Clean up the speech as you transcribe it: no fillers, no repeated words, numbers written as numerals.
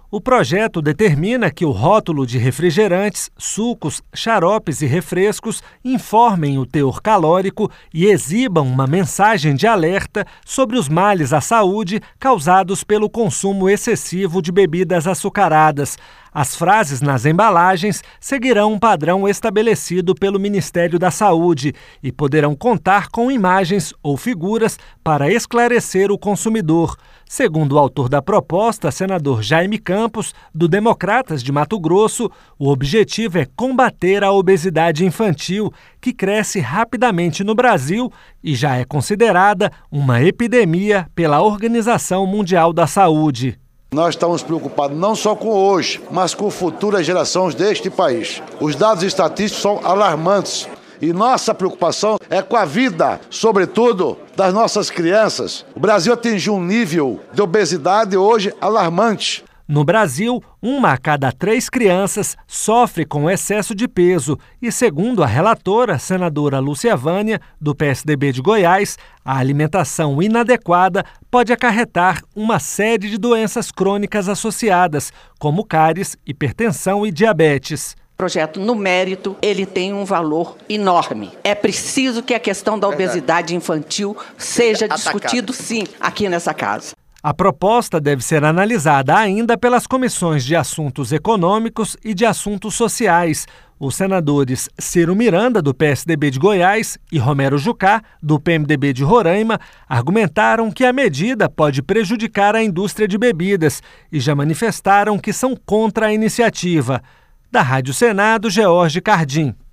O projeto determina que o rótulo de refrigerantes, sucos, xaropes e refrescos informem o teor calórico e exibam uma mensagem de alerta sobre os males à saúde causados pelo consumo excessivo de bebidas açucaradas. As frases nas embalagens seguirão um padrão estabelecido pelo Ministério da Saúde e poderão contar com imagens ou figuras para esclarecer o consumidor. Segundo o autor da proposta, senador Jaime Campos, do Democratas de Mato Grosso, o objetivo é combater a obesidade infantil, que cresce rapidamente no Brasil e já é considerada uma epidemia pela Organização Mundial da Saúde. Nós estamos preocupados não só com hoje, mas com futuras gerações deste país. Os dados estatísticos são alarmantes e nossa preocupação é com a vida, sobretudo, das nossas crianças. O Brasil atingiu um nível de obesidade hoje alarmante. No Brasil, 1 a cada 3 crianças sofre com excesso de peso e, segundo a relatora, senadora Lúcia Vânia, do PSDB de Goiás, a alimentação inadequada pode acarretar uma série de doenças crônicas associadas, como cáries, hipertensão e diabetes. O projeto, no mérito, ele tem um valor enorme. É preciso que a questão da obesidade infantil seja discutido, sim, aqui nessa casa. A proposta deve ser analisada ainda pelas comissões de Assuntos Econômicos e de Assuntos Sociais. Os senadores Ciro Miranda, do PSDB de Goiás, e Romero Jucá, do PMDB de Roraima, argumentaram que a medida pode prejudicar a indústria de bebidas e já manifestaram que são contra a iniciativa. Da Rádio Senado, George Cardim.